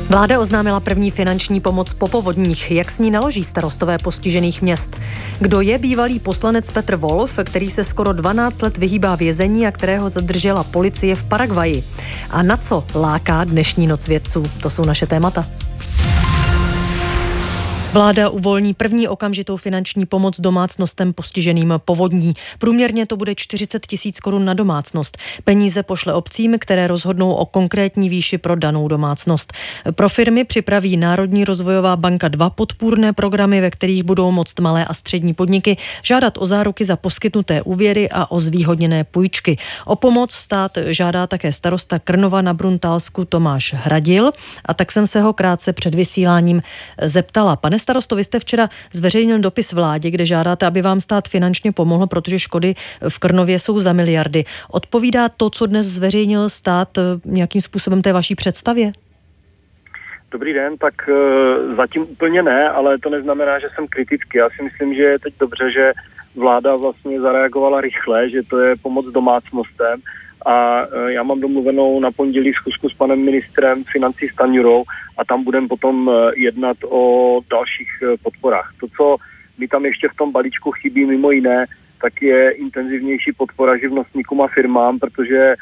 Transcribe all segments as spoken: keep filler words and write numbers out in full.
Vláda oznámila první finanční pomoc po povodních. Jak s ní naloží starostové postižených měst? Kdo je bývalý poslanec Petr Wolf, který se skoro dvanáct let vyhýbá vězení a kterého zadržela policie v Paraguayi? A na co láká dnešní noc vědců? To jsou naše témata. Vláda uvolní první okamžitou finanční pomoc domácnostem postiženým povodní. Průměrně to bude čtyřicet tisíc korun na domácnost. Peníze pošle obcím, které rozhodnou o konkrétní výši pro danou domácnost. Pro firmy připraví Národní rozvojová banka dva podpůrné programy, ve kterých budou moct malé a střední podniky žádat o záruky za poskytnuté úvěry a o zvýhodněné půjčky. O pomoc stát žádá také starosta Krnova na Bruntálsku Tomáš Hradil, a tak jsem se ho krátce před vysíláním zeptala. Pane starosto, vy jste včera zveřejnil dopis vládě, kde žádáte, aby vám stát finančně pomohl, protože škody v Krnově jsou za miliardy. Odpovídá to, co dnes zveřejnil stát, nějakým způsobem té vaší představě? Dobrý den, tak uh, zatím úplně ne, ale to neznamená, že jsem kritický. Já si myslím, že je teď dobře, že vláda vlastně zareagovala rychle, že to je pomoc domácnostem. A já mám domluvenou na pondělí schůzku s panem ministrem financí Stanjurou a tam budeme potom jednat o dalších podporách. To, co mi tam ještě v tom balíčku chybí mimo jiné, tak je intenzivnější podpora živnostníkům a firmám, protože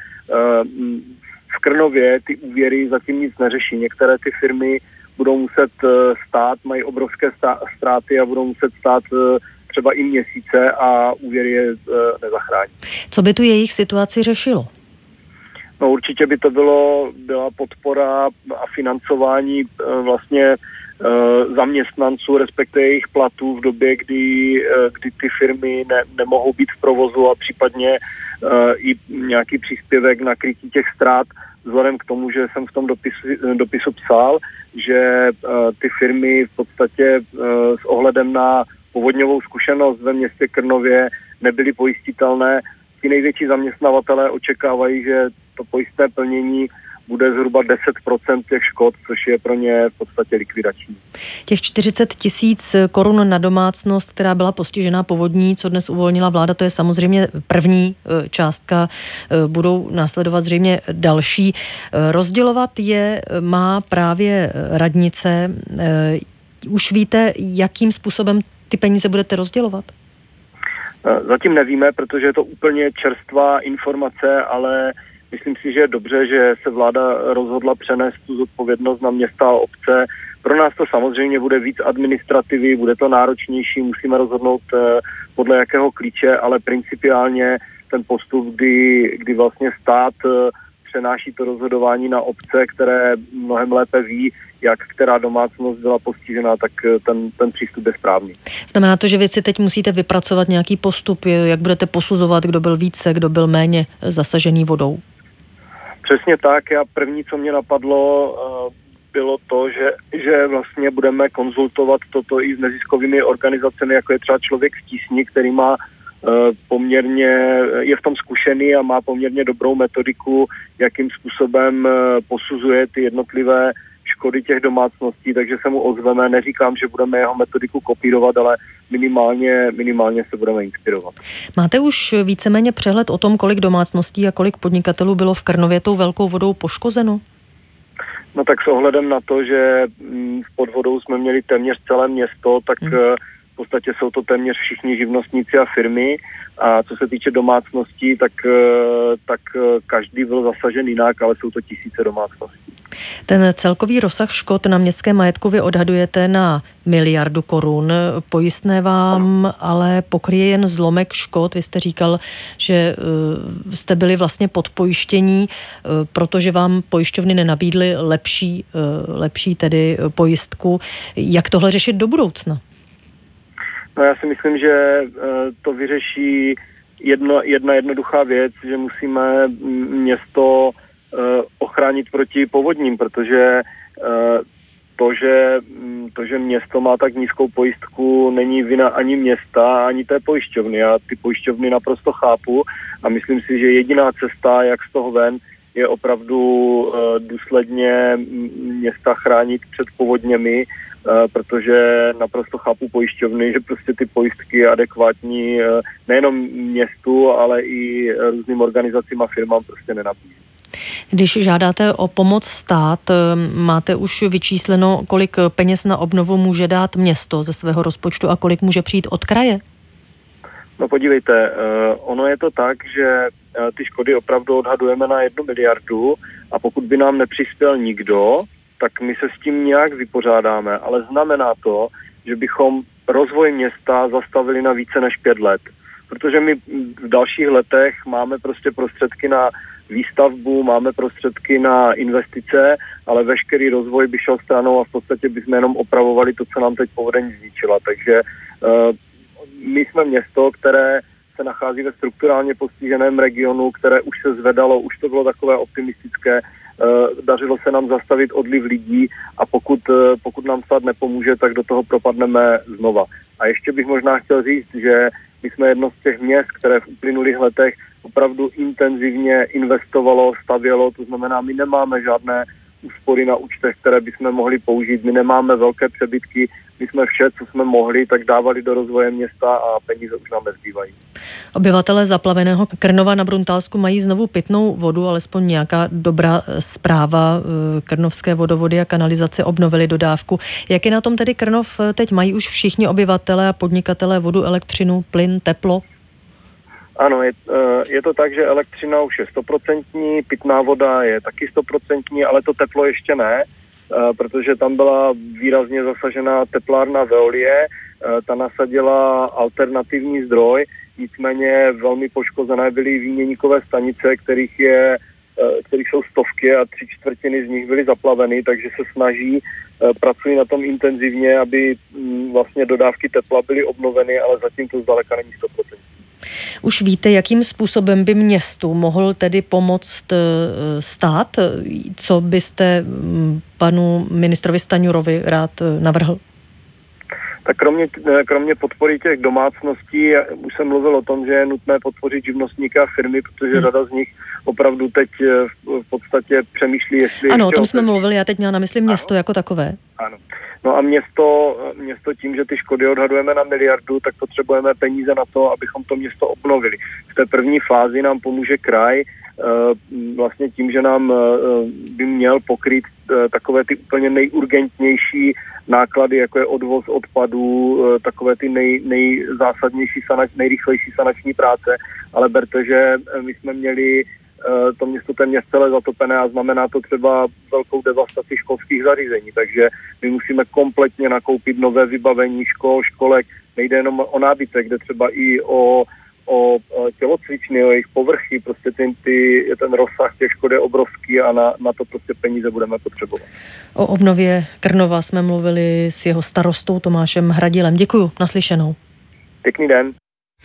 v Krnově ty úvěry zatím nic neřeší. Některé ty firmy budou muset stát, mají obrovské ztráty a budou muset stát třeba i měsíce a úvěry je e, nezachrání. Co by tu jejich situaci řešilo? No určitě by to bylo, byla podpora a financování e, vlastně e, zaměstnanců, respektive jejich platů v době, kdy, e, kdy ty firmy ne, nemohou být v provozu a případně e, i nějaký příspěvek na krytí těch ztrát, vzhledem k tomu, že jsem v tom dopisu, dopisu psal, že e, ty firmy v podstatě e, s ohledem na povodňovou zkušenost ve městě Krnově nebyly pojistitelné. Ti největší zaměstnavatelé očekávají, že to pojistné plnění bude zhruba deset procent těch škod, což je pro ně v podstatě likvidační. Těch čtyřicet tisíc korun na domácnost, která byla postižená povodní, co dnes uvolnila vláda, to je samozřejmě první částka. Budou následovat zřejmě další. Rozdělovat je má právě radnice. Už víte, jakým způsobem ty peníze budete rozdělovat? Zatím nevíme, protože je to úplně čerstvá informace, ale myslím si, že je dobře, že se vláda rozhodla přenést tu zodpovědnost na města a obce. Pro nás to samozřejmě bude víc administrativy, bude to náročnější, musíme rozhodnout podle jakého klíče, ale principiálně ten postup, kdy, kdy vlastně stát přenáší to rozhodování na obce, které mnohem lépe ví, jak která domácnost byla postižená, tak ten, ten přístup je správný. Znamená to, že vy si teď musíte vypracovat nějaký postup, jak budete posuzovat, kdo byl více, kdo byl méně zasažený vodou? Přesně tak. Já první, co mě napadlo, bylo to, že, že vlastně budeme konzultovat toto i s neziskovými organizacemi, jako je třeba Člověk v tísni, který má poměrně, je v tom zkušený a má poměrně dobrou metodiku, jakým způsobem posuzuje ty jednotlivé škody těch domácností, takže se mu ozveme. Neříkám, že budeme jeho metodiku kopírovat, ale minimálně, minimálně se budeme inspirovat. Máte už víceméně přehled o tom, kolik domácností a kolik podnikatelů bylo v Krnově tou velkou vodou poškozeno? No tak s ohledem na to, že pod vodou jsme měli téměř celé město, tak hmm. v podstatě jsou to téměř všichni živnostníci a firmy. A co se týče domácností, tak, tak každý byl zasažen jinak, ale jsou to tisíce domácností. Ten celkový rozsah škod na městském majetku vy odhadujete na miliardu korun. Pojistné vám ano. ale pokryje jen zlomek škod. Vy jste říkal, že uh, jste byli vlastně podpojištění, uh, protože vám pojišťovny nenabídly lepší, uh, lepší tedy pojistku. Jak tohle řešit do budoucna? No já si myslím, že uh, to vyřeší jedno, jedna jednoduchá věc, že musíme město ochránit proti povodním, protože to že, to, že město má tak nízkou pojistku, není vina ani města, ani té pojišťovny. Já ty pojišťovny naprosto chápu a myslím si, že jediná cesta, jak z toho ven, je opravdu důsledně města chránit před povodněmi, protože naprosto chápu pojišťovny, že prostě ty pojistky adekvátní nejenom městu, ale i různým organizacím a firmám prostě nenabízí. Když žádáte o pomoc stát, máte už vyčísleno, kolik peněz na obnovu může dát město ze svého rozpočtu a kolik může přijít od kraje? No podívejte, ono je to tak, že ty škody opravdu odhadujeme na jednu miliardu a pokud by nám nepřispěl nikdo, tak my se s tím nějak vypořádáme, ale znamená to, že bychom rozvoj města zastavili na více než pět let. Protože my v dalších letech máme prostě prostředky na výstavbu, máme prostředky na investice, ale veškerý rozvoj by šel stranou a v podstatě bychom jenom opravovali to, co nám teď povodeň zničila. Takže uh, my jsme město, které se nachází ve strukturálně postiženém regionu, které už se zvedalo, už to bylo takové optimistické, dařilo se nám zastavit odliv lidí a pokud, pokud nám stát nepomůže, tak do toho propadneme znova. A ještě bych možná chtěl říct, že my jsme jedno z těch měst, které v uplynulých letech opravdu intenzivně investovalo, stavělo, to znamená, my nemáme žádné úspory na účtech, které bychom mohli použít, my nemáme velké přebytky, my jsme vše, co jsme mohli, tak dávali do rozvoje města a peníze už nám nezbývají. Obyvatelé zaplaveného Krnova na Bruntálsku mají znovu pitnou vodu, alespoň nějaká dobrá zpráva. Krnovské vodovody a kanalizace obnovily dodávku. Jak je na tom tedy Krnov teď? Mají už všichni obyvatelé a podnikatelé vodu, elektřinu, plyn, teplo? Ano, je, je to tak, že elektřina už je stoprocentní, pitná voda je taky stoprocentní, ale to teplo ještě ne, protože tam byla výrazně zasažená teplárna Veolie, ta nasadila alternativní zdroj, nicméně velmi poškozené byly výměníkové stanice, kterých, je, kterých jsou stovky a tři čtvrtiny z nich byly zaplaveny, takže se snaží, pracují na tom intenzivně, aby vlastně dodávky tepla byly obnoveny, ale zatím to zdaleka není sto procent. Už víte, jakým způsobem by městu mohl tedy pomoct stát? Co byste panu ministrovi Staňurovi rád navrhl? Tak kromě, kromě podpory těch domácností, už jsem mluvil o tom, že je nutné podpořit živnostníky a firmy, protože hmm. řada z nich opravdu teď v podstatě přemýšlí, jestli... Ano, o tom jsme mluvili, já teď měla na mysli město ano. jako takové. Ano. No a město, město tím, že ty škody odhadujeme na miliardu, tak potřebujeme peníze na to, abychom to město obnovili. V té první fázi nám pomůže kraj, vlastně tím, že nám by měl pokrýt takové ty úplně nejurgentnější náklady, jako je odvoz odpadů, takové ty nej, nejzásadnější, sanač, nejrychlejší sanační práce, ale berte, že my jsme měli to město téměř celé zatopené a znamená to třeba velkou devastaci školských zařízení, takže my musíme kompletně nakoupit nové vybavení škol, školek, nejde jenom o nábytek, jde třeba i o, o tělocvičny, o jejich povrchy, prostě ten, ty, ten rozsah těch škod je obrovský a na, na to prostě peníze budeme potřebovat. O obnově Krnova jsme mluvili s jeho starostou Tomášem Hradilem. Děkuju, naslyšenou. Pěkný den.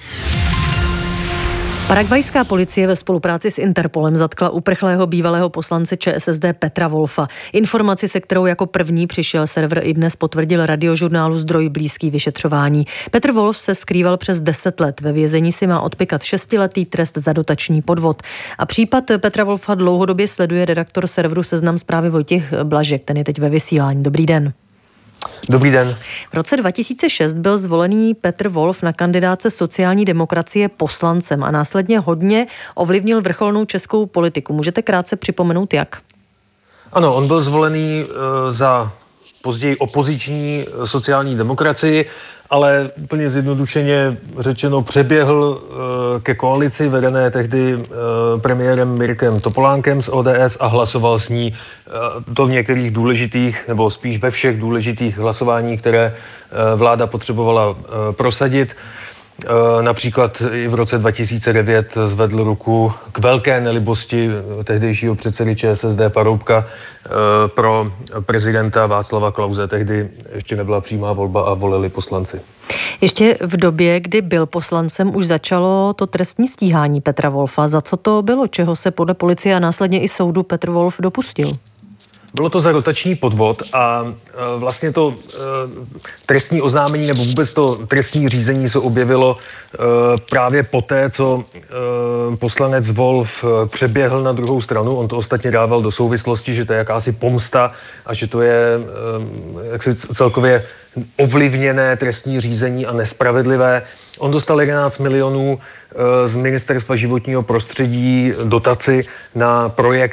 Paragvajská policie ve spolupráci s Interpolem zatkla uprchlého bývalého poslance ČSSD Petra Wolfa. Informaci, se kterou jako první přišel server iDnes, potvrdil radiožurnálu zdroj blízký vyšetřování. Petr Wolf se skrýval přes deset let. Ve vězení si má odpykat šestiletý trest za dotační podvod. A případ Petra Wolfa dlouhodobě sleduje redaktor serveru Seznam Zprávy Vojtěch Blažek. Ten je teď ve vysílání. Dobrý den. Dobrý den. V roce dva tisíce šest byl zvolený Petr Wolf na kandidátce sociální demokracie poslancem a následně hodně ovlivnil vrcholnou českou politiku. Můžete krátce připomenout, jak? Ano, on byl zvolený uh, za později opoziční sociální demokracii, ale úplně zjednodušeně řečeno přeběhl uh, ke koalici vedené tehdy uh, premiérem Mirkem Topolánkem z O D S a hlasoval s ní uh, to v některých důležitých, nebo spíš ve všech důležitých hlasováních, které uh, vláda potřebovala uh, prosadit. Uh, například i v roce dva tisíce devět zvedl ruku k velké nelibosti tehdejšího předsedy ČSSD Paroubka uh, pro prezidenta Václava Klause. Tehdy ještě nebyla přímá volba a volili poslanci. Ještě v době, kdy byl poslancem, už začalo to trestní stíhání Petra Wolfa. Za co to bylo? Čeho se podle policie a následně i soudu Petr Wolf dopustil? Bylo to za dotační podvod a e, vlastně to e, trestní oznámení nebo vůbec to trestní řízení se objevilo e, právě poté, co e, poslanec Wolf přeběhl na druhou stranu. On to ostatně dával do souvislosti, že to je jakási pomsta a že to je e, jaksi celkově ovlivněné trestní řízení a nespravedlivé. On dostal jedenáct milionů e, z Ministerstva životního prostředí dotaci na projekt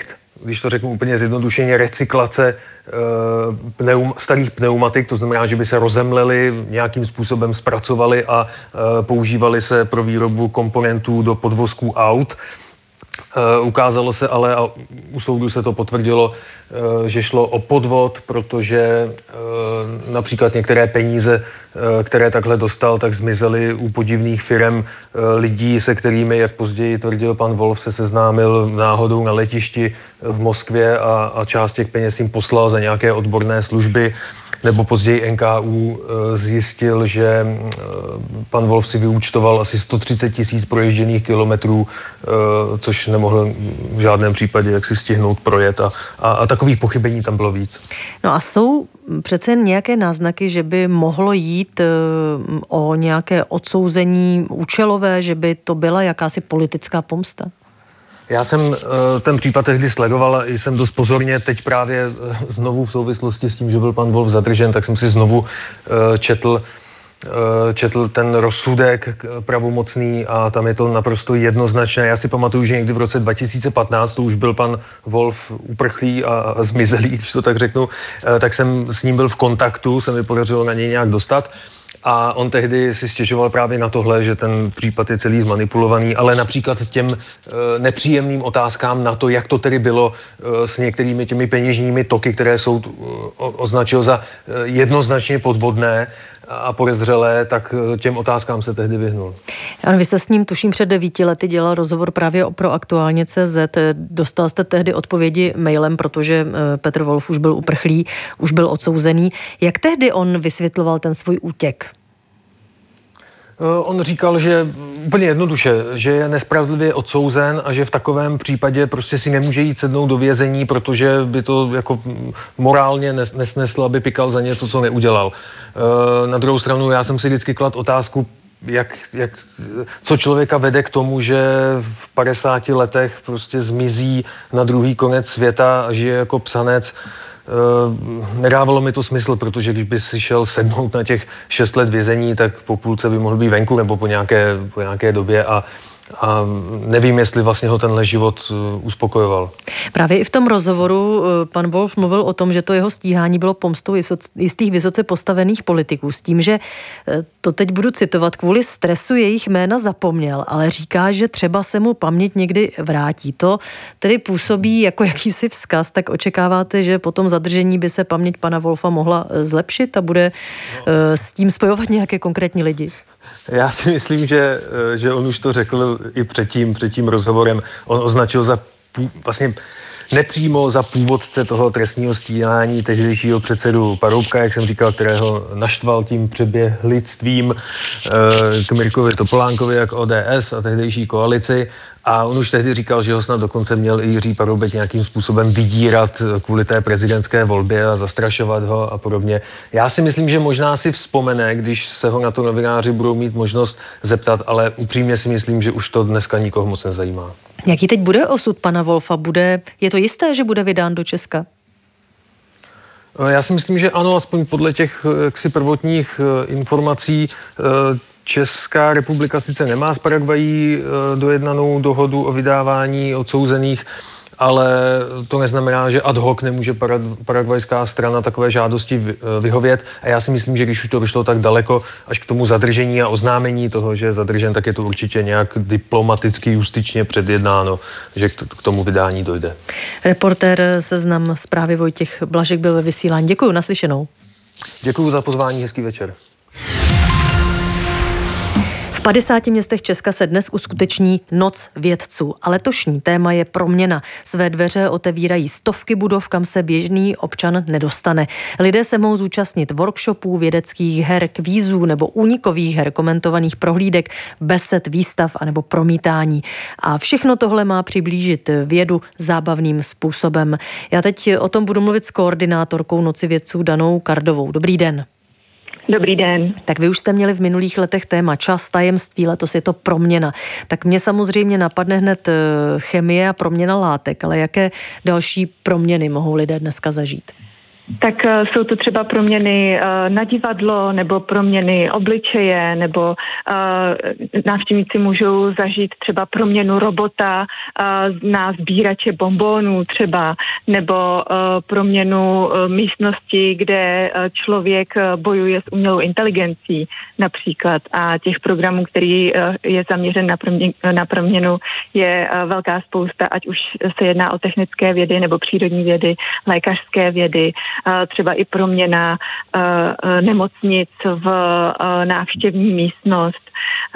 když to řeknu úplně zjednodušeně, recyklace pneum, starých pneumatik, to znamená, že by se rozemlely, nějakým způsobem zpracovaly a používaly se pro výrobu komponentů do podvozků aut. Uh, ukázalo se ale, a u soudu se to potvrdilo, uh, že šlo o podvod, protože uh, například některé peníze, uh, které takhle dostal, tak zmizely u podivných firem uh, lidí, se kterými, jak později tvrdil pan Wolf, se seznámil náhodou na letišti v Moskvě a, a část těch peněz jim poslal za nějaké odborné služby. Nebo později N K U zjistil, že pan Wolf si vyúčtoval asi sto třicet tisíc proježděných kilometrů, což nemohl v žádném případě jak si stihnout projet a, a, a takových pochybení tam bylo víc. No a jsou přece nějaké náznaky, že by mohlo jít o nějaké odsouzení účelové, že by to byla jakási politická pomsta? Já jsem ten případ tehdy sledoval a jsem dost pozorně teď právě znovu v souvislosti s tím, že byl pan Wolf zadržen, tak jsem si znovu četl, četl ten rozsudek pravomocný a tam je to naprosto jednoznačné. Já si pamatuju, že někdy v roce dva tisíce patnáct to už byl pan Wolf uprchlý a zmizelý, když to tak řeknu, tak jsem s ním byl v kontaktu, se mi podařilo na něj nějak dostat. A on tehdy si stěžoval právě na tohle, že ten případ je celý zmanipulovaný, ale například těm e, nepříjemným otázkám na to, jak to tedy bylo e, s některými těmi peněžními toky, které soud o, označil za e, jednoznačně podvodné a podezřelé, tak těm otázkám se tehdy vyhnul. Ano, vy jste s ním, tuším, před devíti lety dělal rozhovor právě pro Aktuálně tečka cé zet. Dostal jste tehdy odpovědi mailem, protože Petr Wolf už byl uprchlý, už byl odsouzený. Jak tehdy on vysvětloval ten svůj útěk? On říkal, že úplně jednoduše, že je nespravedlivě odsouzen a že v takovém případě prostě si nemůže jít sednout do vězení, protože by to jako morálně nesnesl, aby pikal za něco, co neudělal. Na druhou stranu já jsem si vždycky kladl otázku, jak, jak, co člověka vede k tomu, že v padesáti letech prostě zmizí na druhý konec světa a žije jako psanec. Uh, nedávalo mi to smysl, protože když by si šel sednout na těch šest let vězení, tak po půlce by mohl být venku nebo po nějaké, po nějaké době a, a nevím, jestli vlastně ho tenhle život uh, uspokojoval. Právě i v tom rozhovoru uh, pan Wolf mluvil o tom, že to jeho stíhání bylo pomstou jistých vysoce postavených politiků s tím, že uh, to teď budu citovat, kvůli stresu jejich jména zapomněl, ale říká, že třeba se mu paměť někdy vrátí. To tedy působí jako jakýsi vzkaz, tak očekáváte, že po tom zadržení by se paměť pana Wolfa mohla zlepšit a bude uh, s tím spojovat nějaké konkrétní lidi? Já si myslím, že, že on už to řekl i předtím, před tím rozhovorem. On označil za pů, vlastně nepřímo za původce toho trestního stíhání tehdejšího předsedu Paroubka, jak jsem říkal, kterého naštval tím přeběhlictvím k Mirkovi Topolánkovi, jak O D S a tehdejší koalici. A on už tehdy říkal, že ho snad dokonce měl i Jiří Paroubek nějakým způsobem vydírat kvůli té prezidentské volbě a zastrašovat ho a podobně. Já si myslím, že možná si vzpomene, když se ho na to novináři budou mít možnost zeptat, ale upřímně si myslím, že už to dneska nikoho moc nezajímá. Jaký teď bude osud pana Wolfa? Bude, je to jisté, že bude vydán do Česka? Já si myslím, že ano, aspoň podle těch jaksi prvotních informací. Česká republika sice nemá s Paraguayí dojednanou dohodu o vydávání odsouzených, ale to neznamená, že ad hoc nemůže paraguajská strana takové žádosti vyhovět. A já si myslím, že když už to vyšlo tak daleko až k tomu zadržení a oznámení toho, že je zadržen, tak je to určitě nějak diplomaticky, justičně předjednáno, že k tomu vydání dojde. Reportér Seznam Zprávy Vojtěch Blažek byl ve vysílání. Děkuji, naslyšenou. Děkuji za pozvání, hezký večer. V padesáti městech Česka se dnes uskuteční Noc vědců a letošní téma je proměna. Své dveře otevírají stovky budov, kam se běžný občan nedostane. Lidé se mohou zúčastnit workshopů, vědeckých her, kvízů nebo únikových her, komentovaných prohlídek, besed, výstav anebo promítání. A všechno tohle má přiblížit vědu zábavným způsobem. Já teď o tom budu mluvit s koordinátorkou Noci vědců Danou Kardovou. Dobrý den. Dobrý den. Tak vy už jste měli v minulých letech téma čas, tajemství, letos je to proměna. Tak mě samozřejmě napadne hned chemie a proměna látek, ale jaké další proměny mohou lidé dneska zažít? Tak uh, jsou to třeba proměny uh, na divadlo nebo proměny obličeje, nebo uh, návštěvníci můžou zažít třeba proměnu robota uh, na sbírače bonbonů třeba, nebo uh, proměnu uh, místnosti, kde uh, člověk uh, bojuje s umělou inteligencí například. A těch programů, který uh, je zaměřen na, promě, na proměnu, je uh, velká spousta, ať už se jedná o technické vědy nebo přírodní vědy, lékařské vědy, třeba i proměna nemocnic v návštěvní místnost,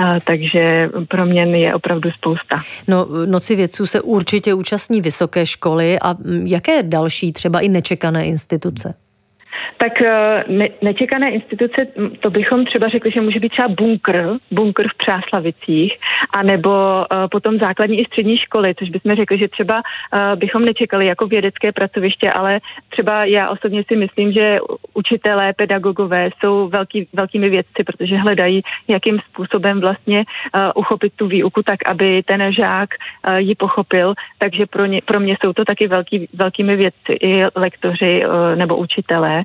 takže proměn je opravdu spousta. No, Noci vědců se určitě účastní vysoké školy a jaké další, třeba i nečekané instituce? Tak ne, nečekané instituce, to bychom třeba řekli, že může být třeba bunkr, bunkr v Přáslavicích, anebo uh, potom základní i střední školy, což bychom řekli, že třeba uh, bychom nečekali jako vědecké pracoviště, ale třeba já osobně si myslím, že učitelé, pedagogové jsou velký, velkými vědci, protože hledají, jakým způsobem vlastně uh, uchopit tu výuku tak, aby ten žák uh, ji pochopil, takže pro, ně, pro mě jsou to taky velký, velkými vědci, i lektoři uh, nebo učitelé.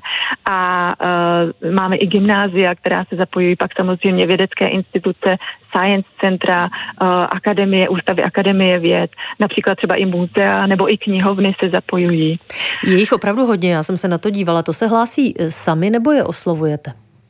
A uh, máme i gymnázia, která se zapojují, pak samozřejmě vědecké instituce, science centra, uh, akademie, ústavy akademie věd, například třeba i muzea nebo i knihovny se zapojují. Je jich opravdu hodně, já jsem se na to dívala. To se hlásí sami nebo je oslovujete?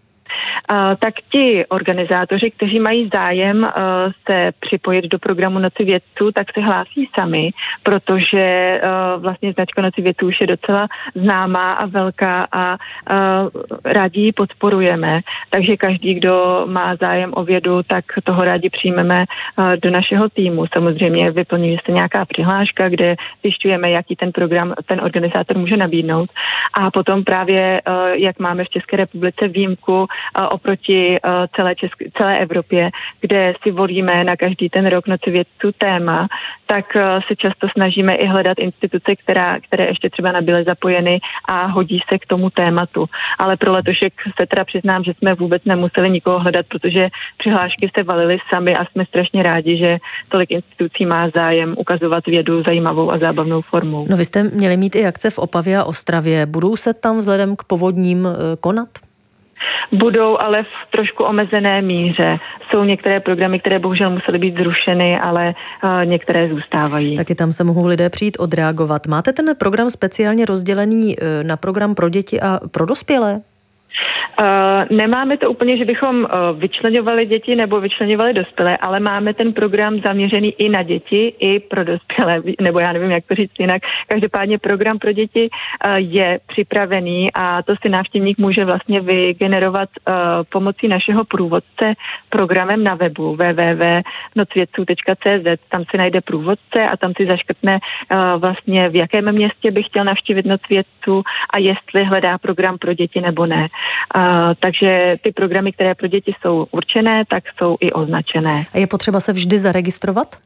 Uh, tak ti organizátoři, kteří mají zájem uh, se připojit do programu Noci vědců, tak se hlásí sami, protože uh, vlastně značka Noci vědců už je docela známá a velká a uh, rádi ji podporujeme. Takže každý, kdo má zájem o vědu, tak toho rádi přijmeme uh, do našeho týmu. Samozřejmě vyplňuje se nějaká přihláška, kde zjišťujeme, jaký ten program ten organizátor může nabídnout. A potom právě, uh, jak máme v České republice výjimku uh, oproti uh, celé, Česk- celé Evropě, kde si volíme na každý ten rok Noci vědců téma, tak uh, se často snažíme i hledat instituce, která, které ještě třeba nebyly zapojeny a hodí se k tomu tématu. Ale pro letošek se teda přiznám, že jsme vůbec nemuseli nikoho hledat, protože přihlášky se valily sami a jsme strašně rádi, že tolik institucí má zájem ukazovat vědu zajímavou a zábavnou formou. No vy jste měli mít i akce v Opavě a Ostravě. Budou se tam vzhledem k povodním konat? Budou, ale v trošku omezené míře. Jsou některé programy, které bohužel musely být zrušeny, ale uh, některé zůstávají. Taky tam se mohou lidé přijít odreagovat. Máte ten program speciálně rozdělený na program pro děti a pro dospělé? Uh, nemáme to úplně, že bychom uh, vyčleňovali děti nebo vyčleňovali dospělé, ale máme ten program zaměřený i na děti, i pro dospělé, nebo já nevím, jak to říct jinak. Každopádně program pro děti uh, je připravený a to si návštěvník může vlastně vygenerovat uh, pomocí našeho průvodce programem na webu w w w tečka nocvědců tečka c z. Tam si najde průvodce a tam si zaškrtne uh, vlastně v jakém městě by chtěl navštívit Noc vědců a jestli hledá program pro děti nebo ne. Uh, takže ty programy, které pro děti jsou určené, tak jsou i označené. A je potřeba se vždy zaregistrovat?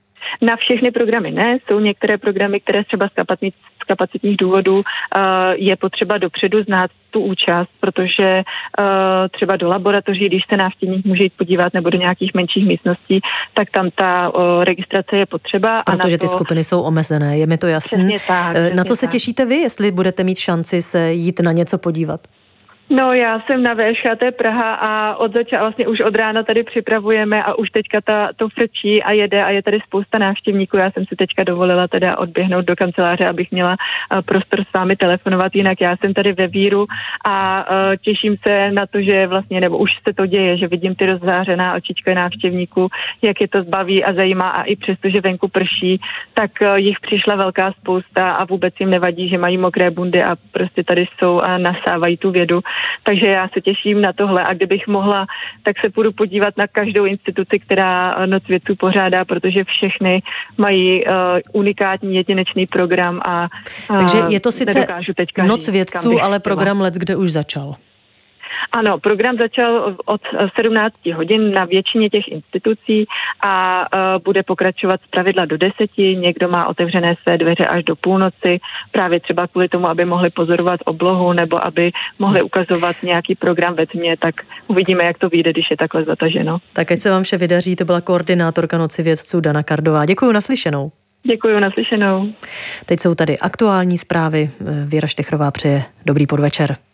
Na všechny programy ne. Jsou některé programy, které třeba z, kapacit, z kapacitních důvodů uh, je potřeba dopředu znát tu účast, protože uh, třeba do laboratoří, když se návštěvník může jít podívat nebo do nějakých menších místností, tak tam ta uh, registrace je potřeba. Protože a to... ty skupiny jsou omezené, je mi to jasné. Na co se tak. těšíte vy, jestli budete mít šanci se jít na něco podívat? No, já jsem na V Š T Praha a od začátku vlastně už od rána tady připravujeme a už teďka ta, to frčí a jede a je tady spousta návštěvníků. Já jsem si teďka dovolila teda odběhnout do kanceláře, abych měla uh, prostor s vámi telefonovat, jinak já jsem tady ve víru a uh, těším se na to, že vlastně, nebo už se to děje, že vidím ty rozzářená očička návštěvníků, jak je to zbaví a zajímá a i přesto, že venku prší, tak uh, jich přišla velká spousta a vůbec jim nevadí, že mají mokré bundy a prostě tady jsou a nasávají tu vědu. Takže já se těším na tohle a kdybych mohla, tak se půjdu podívat na každou instituci, která Noc vědců pořádá, protože všechny mají uh, unikátní jedinečný program a uh, takže je to sice Noc vědců, ale program Let's kde už začal. Ano, program začal od sedmnácti hodin na většině těch institucí a uh, bude pokračovat zpravidla do deseti. Někdo má otevřené své dveře až do půlnoci, právě třeba kvůli tomu, aby mohli pozorovat oblohu nebo aby mohli ukazovat nějaký program ve tmě, tak uvidíme, jak to vyjde, když je takhle zataženo. Tak ať se vám vše vydaří, to byla koordinátorka Noci vědců Dana Kardová. Děkuju, naslyšenou. Děkuji, naslyšenou. Teď jsou tady aktuální zprávy. Věra Štechrová přeje dobrý podvečer.